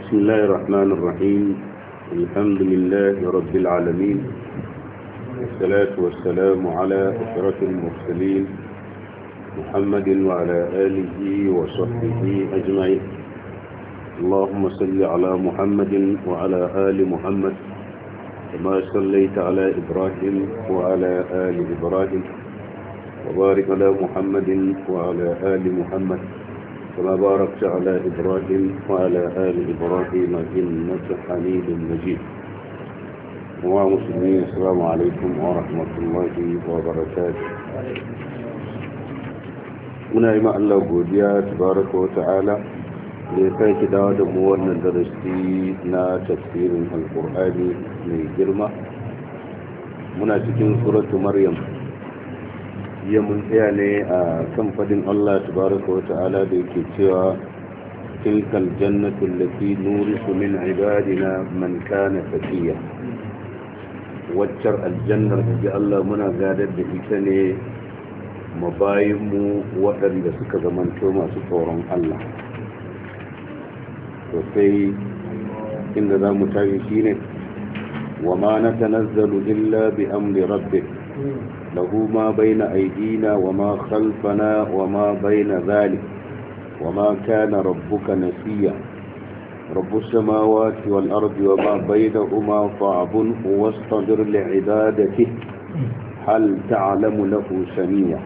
بسم الله الرحمن الرحيم. الحمد لله رب العالمين، والصلاة والسلام على أشرف المرسلين محمد وعلى آله وصحبه أجمعين. اللهم صل على محمد وعلى آل محمد كما صليت على إبراهيم وعلى آل إبراهيم، وبارك على محمد وعلى آل محمد كما باركت على إبراهيم وعلى آل إبراهيم إنك حميد مجيد. ومسلمين، السلام عليكم ورحمة الله وبركاته. muna yi Allah godiya tabaraka wa ta'ala da ya sake dawo da mu wannan darasi na tafsirin alkur'ani mai girma. Muna cikin suratu maryam. Jiya mun tsaya ne a kan fadin Allah tabaraka wa ta'ala da yake cewa tilkal jannatu allati nurisu min ibadina man kana taqiya. Waccar aljannar da Allah muna gadar da ita ne mabayinmu waɗanda suka zamanto masu tsoron Allah. Sosai inda za mu tashi shi ne wa ma na tanazzalu illa bi amri rabbik lahu ma baina aydina wa ma khalfana wa ma baina zalik wa ma kana rabbuka nasiya rabbus samawati wal ardi wa ma bainahuma fa'budhu wastabir li'ibadatihi hal ta'lamu lahu samiyya.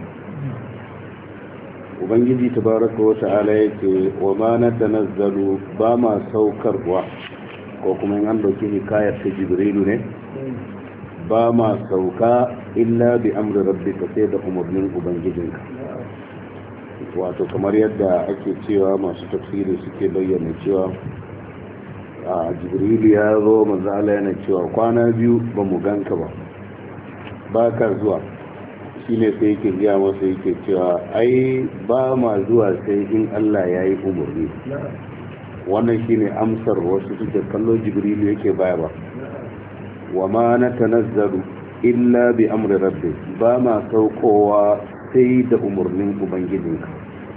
Ubangiji tabaraka wa ta'ala yake wa ma natanazzalu ba ma saukarwa, ko kuma in an dauki hikayar ta Jibrilu ne, ba ma sauka illa bi amri rabbika, sai da umarnin ubangijinka. Wato kamar yadda ake cewa masu tafsiri suke bayyana cewa a Jibrilu ya zo manzo Allah yana cewa kwana biyu ba mu ganka ba ka zuwa. Shine sai yake gaya masa yake cewa ai ba ma zuwa sai in Allah ya yi umarni. Wannan shine amsar wasu suke kallo Jibrilu yake baya ba. Wa ma natanazzalu illa bi amri rabbi, ba ma saukowa sai da umarnin ubangijinka.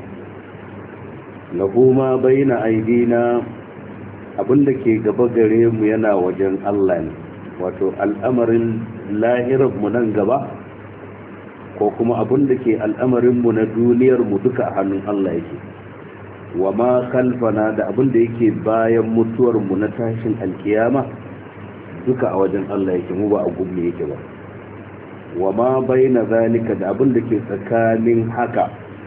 Lahu ma baina aidina, abinda ke gaba gare mu yana wajen Allah ne, wato al'amarin lahirar mu nan gaba ko kuma abin da ke al'amarinmu na duniyarmu duka a hannun Allah yake. Wa ma khalfana, da abin da yake bayan mutuwarmu na tashin alkiyama duka a wajen Allah yake, mu ba a gumne yake ba. Wa ma baina zalika, da abin da ke tsakanin haka.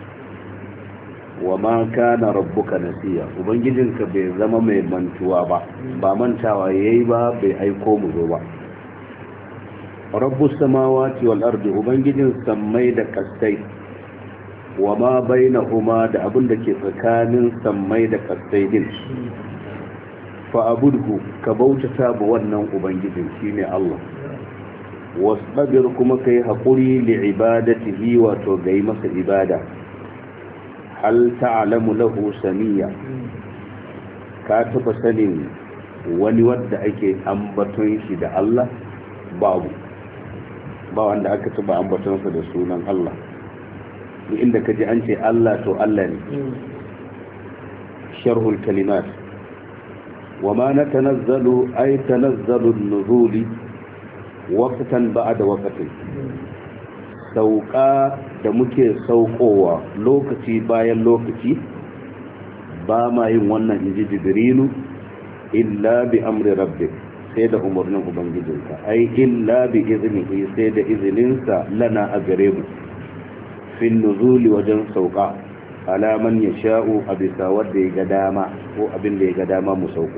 Wa ma kana rabbuka nasiya, ubangijinka bai zama mai mantuwa ba mantawa yayi ba, bai aiko mu zo ba. rabbus samawati wal ardi, ubangijin sammai da kastai, wa ma bainahuma, da abin da ke tsakanin sammai da kastai din. Fa abudhu, ka bautata ba wannan ubangijin shine Allah. Wasbir, kuma kai hakuri li ibadatihi, wato gai masa ibada. Hal ta'lamu lahu samiyya, ka taba sanin wani wanda ake ambaton shi da Allah? Babu, ba wanda aka taba ambatonsa da sunan Allah. Duk inda ka ji an ce Allah, to Allah ne. Sharhul kalimat. Wa ma natanazzalu ay tanazzalu an-nuzuli waqtan ba'da waqtin. Sauka da muke saukowa lokaci bayan lokaci, ba ma yin wannan inji Jibrilu illa bi amri rabbik, sai da umarnin ubangijinka. Ai illa bi iznihi, sai da izininsa lana a gare mu, fin nuzuli, wajen sauka, ala man yasha'u, a bisa wanda ya ga dama ko abin da ya ga dama mu sauko.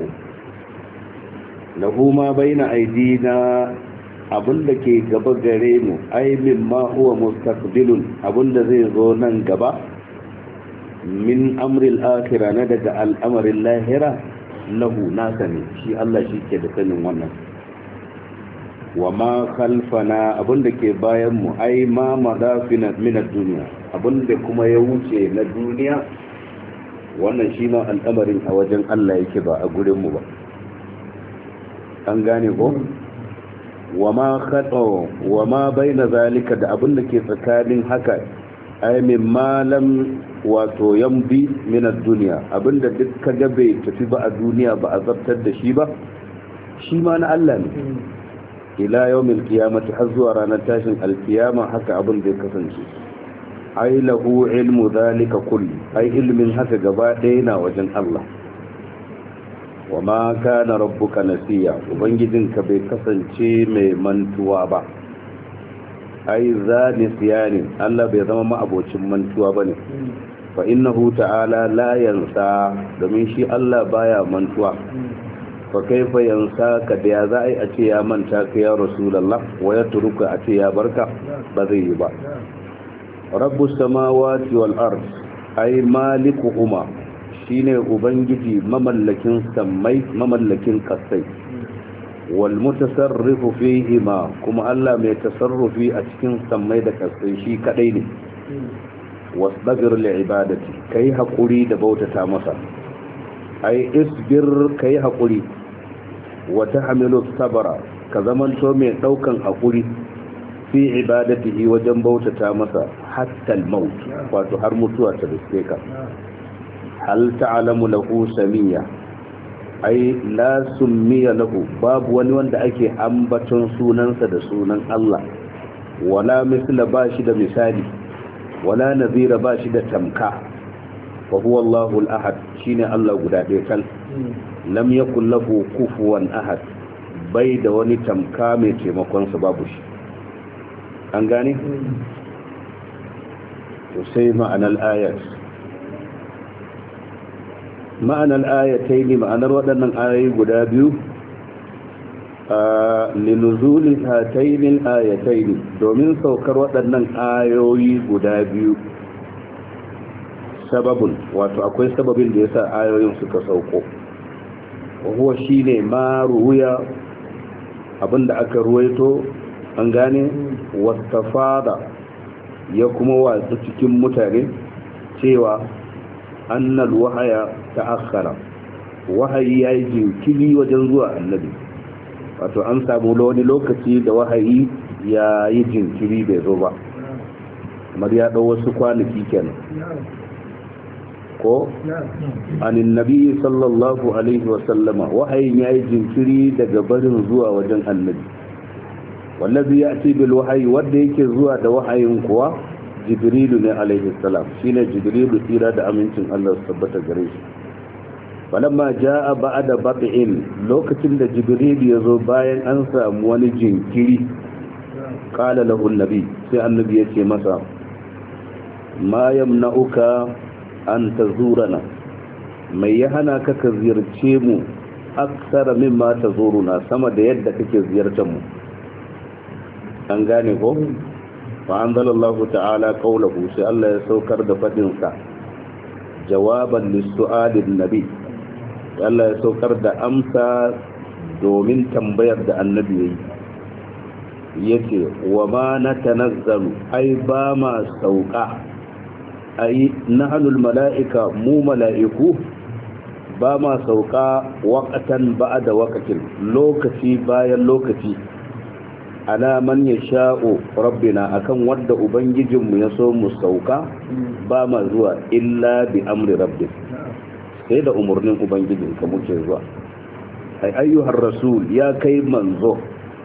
Lahu ma baina aidina, abin da ke gaba gare mu, ai mimma huwa mustaqbilun, abin da zai zo nan gaba, min amril akhirah, na daga al'amarin lahira, lahu nasa ne, shi Allah shi ke da sanin wannan. Wa ma khalfana, abinda ke bayan mu, ai ma madafina min ad-dunya, abinda kuma ya wuce na duniya, wannan shi ma al'amarin a wajen Allah yake, ba a gurin mu ba. An gane ko? Wa ma baina zalika, da abinda ke tsakanin haka, ai mimma lam wato yambi min ad-dunya abinda duk kaga bai tafi ba a duniya ba a zartar da shi ba shi ma na Allah ne ila yawmil qiyamati har zuwa ranar tashin alkiyama haka abin zai kasance ai lahu ilmu zalika kulli ai ilmin haka gaba ɗaya na wajen Allah wa ma kana rabbuka nasiya ubangijinka bai kasance mai mantuwa ba ai za nisyanin Allah bai zama ma'abocin mantuwa bane fa innahu ta'ala la yansa domin shi Allah baya mantuwa fa kaifa yansa ka da ya za a ce ya manta ka ya rasulullah wa ya turuka a ce ya barka ba zai yi ba rabbus samawati wal ard ay malikuhuma shine ubangiji mamallakin sammai mamallakin kasai wal mutasarrifu fihima kuma Allah mai tasarrufi a cikin sammai da kasai shi kadai ne wasbir li ibadati kai hakuri da bautata masa ai isbir kai hakuri wa tahmilu sabra ka zamanto mai daukan hakuri fi ibadatihi wajen bautata masa hatta al-maut wato har mutuwa ta riske ka hal ta'lamu lahu samiyya ai la summiya lahu babu wani wanda ake ambaton sunansa da sunan Allah wala misla bashi da misali wala nazira bashi da tamka wa huwa Allahu al-ahad shine Allah guda ɗaya kan lam yakul lahu kufuwan ahad bai da wani tamka mai taimakon sa babu shi an gane to sai ma'anar ayat ma'anar ayataini ma'anar waɗannan ayoyi guda biyu linuzuli hataini ayataini domin saukar waɗannan ayoyi guda biyu sababun wato akwai sababin da yasa ayoyin suka sauko huwa shine ma ruya abinda aka ruwaito an gane wastafada ya kuma watsu cikin mutane cewa annal wahaya ta'akhkhara wahayi yayi jinkiri wajen zuwa annabi wato an samu wani lokaci da wahayi ya yi jinkiri bai zo ba kamar ya dau wasu kwanaki kenan ko anin nabi sallallahu alaihi wasallama wahayin ya yi jinkiri daga barin zuwa wajen annabi wallazi ya'ti bil wahyi wanda yake zuwa da wahayin kuwa jibrilu ne alaihi salam shine jibrilu tsira da amincin Allah su tabbata gare shi falamma jaa ba'da bat'in lokacin da jibrilu yazo bayan an samu wani jinkiri qala lahu annabi sai annabi yace masa ma yamna'uka an tazurana mai ya hana ka ka ziyarce mu aksara mimma tazuruna sama da yadda kake ziyartar mu an gane ko fa anzalallahu ta'ala qawluhu sai Allah ya saukar da fadin sa jawaban lis-su'alin nabi Allah ya saukar da amsa domin tambayar da annabi yayi yace wa ma natanazzalu ai ba ma sauka ai nahnul mala'ika mu mala'iku ba ma sauka waqatan ba'da waqtin lokaci bayan lokaci ala man yasha'u rabbina akan wanda ubangijinmu ya so mu sauka ba ma zuwa illa bi amri rabbik sai da umurnin ubangijinka muke zuwa ai ayyuhar rasul ya kai manzo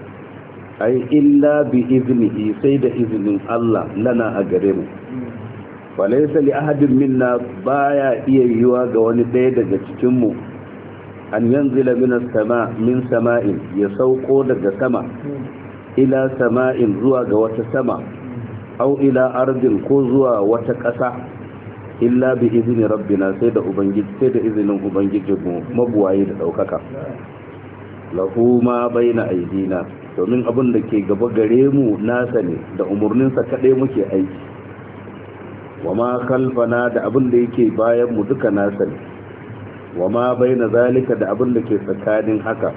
ai illa bi iznihi sai da iznin Allah lana a gare mu walaysa li ahadin minna baya iya yiwa ga wani ɗaya daga cikin mu an yanzila min sama'in ya sauko daga sama ila sama'in zuwa ga wata sama au ila ardin ko zuwa wata ƙasa illa bi izni rabbina sai da ubangiji sai da izinin ubangijinmu mabuwayi da daukaka lahu ma baina aidina domin abin da ke gaba gare mu nasa ne da umurninsa kadai muke aiki wa ma khalfana da abin da yake bayan mu duka nasa ne wa ma baina zalika da abin da ke tsakanin haka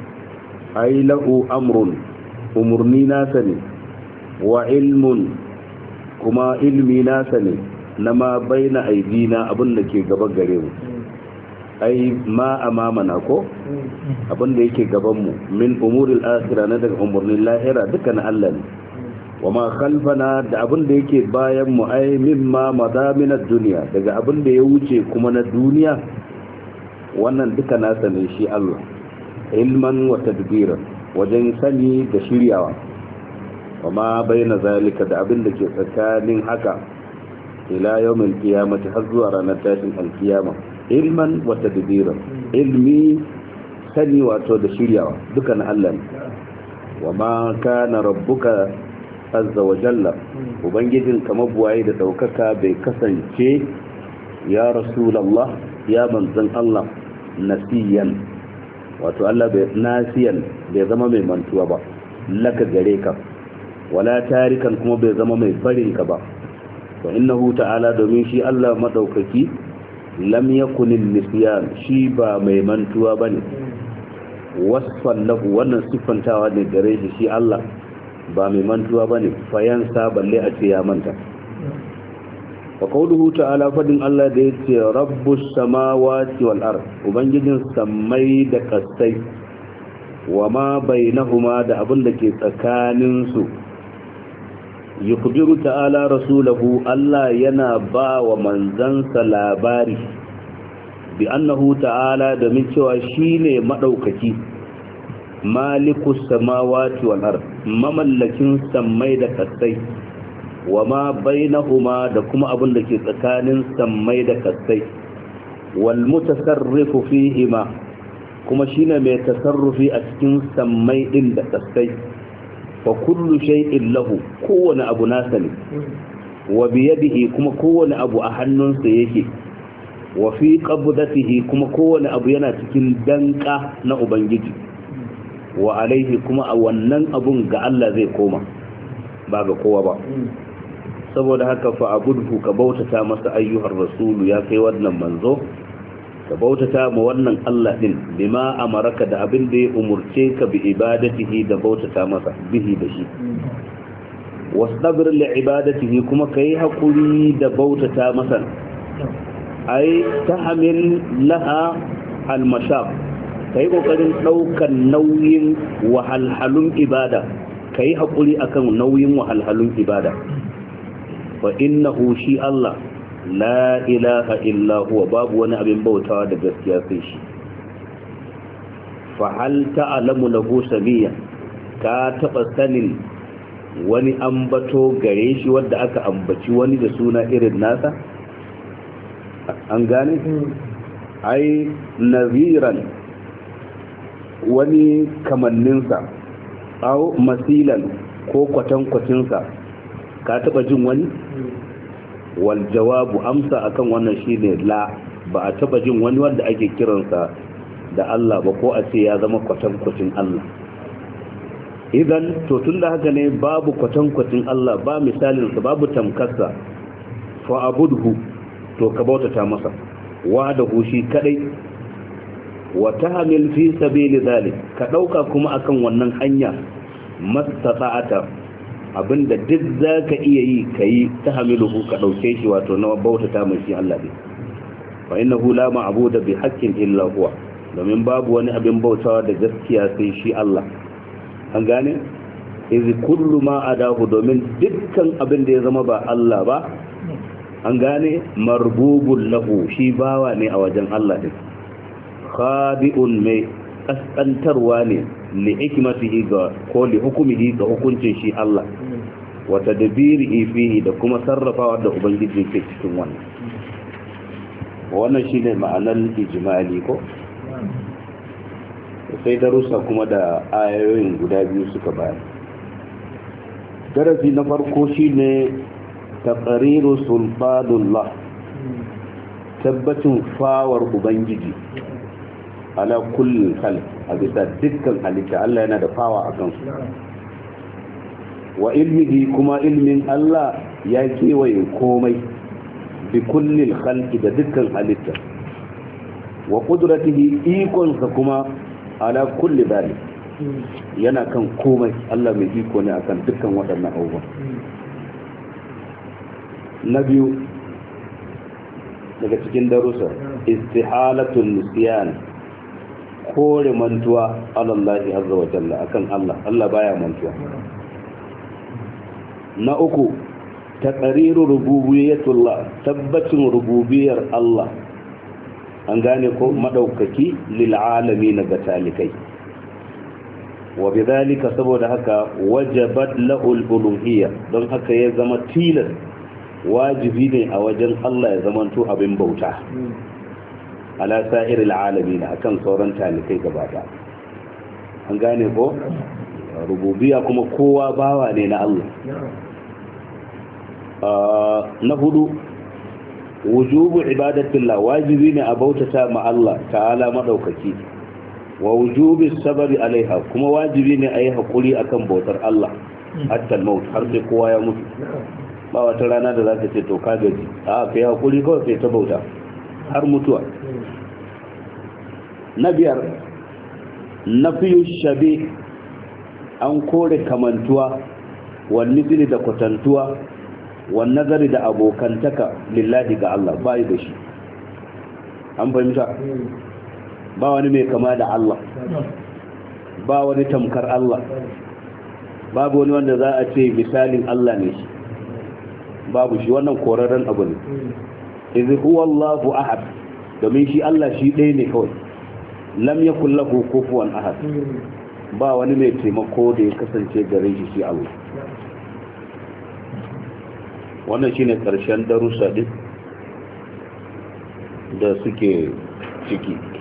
ai lahu amrun umurni nasa ne wa ilmun kuma ilmi nasa ne na ma baina aidina abin da ke gaba gare mu ai ma amamana ko abin da yake gaban mu min umuril akhirah na daga umurnin lahira duka na Allah ne wa ma khalfana da abin da yake bayan mu ai mimma madaminad duniya daga abin da ya wuce kuma na duniya, wannan duka nasa ne shi Allah, ilman wa tadbiran wajen sani da shiryawa, wa ma bayna zalika da abin da ke tsakanin haka ila yawmil qiyamati har zuwa ranar tashin alkiyama, ilman wa tadbiran, ilmi sani wato da shiryawa duka na Allah ne. wa ma kana rabbuka azza wa jalla, ubangijin ka mabuwaye da daukaka bai kasance ya rasulullah ya manzon Allah nasiyan, wato Allah bai nasiyan bai zama mai mantuwa ba laka gare ka, wala tarikan kuma bai zama mai barin ka ba. wa innahu ta'ala, domin shi Allah madaukaki lam yakun nisyan, shi ba mai mantuwa bane. wasfan lahu, wannan siffantawa ne gare shi Allah ba mai mantuwa bane, fayansa balle a ce ya manta. wa qawluhu ta'ala, fadin Allah da yace rabbus samawati wal ard, ubangijin samai da kasai, wa ma bainahuma da abin da ke tsakanin su. yukhbiru ta'ala rasulahu, Allah yana ba wa manzansa labari bi annahu ta'ala, domin cewa shine madaukaki, malikus samawati wal ard, mamallakin sammai da kasai, wa ma bainahuma da kuma abin da ke tsakanin sammai da kasai, wal mutasarrifu fihima, kuma shine mai tasarrufi a cikin sammai din da kasai. fa kullu shay'in lahu, kowane abu nasa ne, wa biyadihi, kuma kowane abu a hannunsa yake, wa fi qabdatihi, kuma kowane abu yana cikin danka na ubangiji, wa alaihi, kuma a wannan abun ga Allah zai koma ba ga kowa ba. saboda haka fa abudhu, ka bautata masa ayyuhar rasulu, ya kai wannan manzo, ka bautata ma wannan Allah din bima amaraka da abin da ya umurce ka bi ibadatihi, da bautata masa bihi da shi. wasdabir li ibadatihi, kuma kai hakuri da bautata masa, ai tahmil laha al-mashaq, kai kokarin daukan nauyin wahalhalun ibada, kai hakuri akan nauyin wahalhalun ibada. fa innahu shi Allah la ilaha illa huwa, babu wani abin bautawa da gaskiya sai shi. fa hal ta'lamu lahu samiyya, ka taba sanin wani ambato gare shi wanda aka ambaci wani da suna irin nasa? an gane? ai naziran, wani kamanninsa, au masilan, ko kwatankwacinsa, ka taba jin wani? wal jawabu, amsa akan wannan shine la, ba a taba jin wani wanda ake kiransa da Allah ba, ko a ce ya zama kwatankwacin Allah. idan to tunda haka ne, babu kwatankwacin Allah, ba misalinsa, babu tamkarsa, fa abudhu, to ka bautata masa wahdahu shi kadai, wa tahmil fi sabili zalik, ka dauka kuma akan wannan hanya mastata'ata, abinda duk zaka iya yi kai, tahmiluhu, ka dauke shi wato na bautata mai shi Allah ne. fa innahu la ma'budu bi haqqin illa huwa, domin babu wani abin bautawa da gaskiya sai shi Allah. an gane? iz kullu ma adahu, domin dukkan abin da ya zama ba Allah ba, an gane, marbubul lahu, shi bawa ne a wajen Allah din, khadi'un, mai kaskantarwa ne, li hikmatihi ga, ko li hukumihi ga hukuncin shi Allah, wa tadbirihi fihi, da kuma sarrafawa da ubangiji ke cikin wannan. wannan shine ma'anar ijmali ko. sai darussa kuma da ayoyin guda biyu suka bayar. darasi na farko shine taqriru sultanullah, tabbacin fawar ubangiji ala kulli khalq, a bisa dukkan halitta Allah yana da fawa a kansu. wa ilmihi, kuma ilmin Allah ya kewaye komai, bi kulli khalqi, da dukkan halitta. wa qudratihi, ikonsa kuma ala kulli dalik, yana kan komai. Allah mai iko ne akan dukkan waɗannan abubuwa. na biyu daga cikin darussa, istihalatul nisyan, kore mantuwa alallahi azza wa jalla akan Allah. Allah baya mantuwa. na uku taqriru rububiyyatullah tabbacin rububiyar Allah an gane ko madaukaki lil alamin ga talikai wa bidhalika saboda haka wajabat lahu al-uluhiyya don haka ya zama tilas wajibi ne a wajen Allah ya zamanto abin bauta ala sa'iril alamin akan sauran talikai gaba ɗaya an gane ko rububiyya kuma kowa bawa ne na Allah na hudu wujubu ibadatillah wajibi ne a bautata ma Allah ta'ala madaukaki wa wujubi sabari alaiha kuma wajibi ne a yi hakuri akan bautar Allah hatta al-maut har sai kowa ya mutu ba wata rana da za ka ce to ka gaji a kai hakuri kawai sai ta bauta har mutuwa na biyar nafiyu shabi an kore kamantuwa wani fili da kwatantuwa wani nazari da abokantaka lillahi ga Allah bai da shi an fahimta ba wani mai kama da Allah ba wani tamkar Allah babu wani wanda za a ce misalin Allah ne shi babu shi wannan korarren abu ne idh huwa Allahu ahad domin shi Allah shi ɗaya ne kawai lam yakul lahu kufuwan ahad ba wani mai taimako da ya kasance gare shi Allah wannan shine karshen darussa din da suke ciki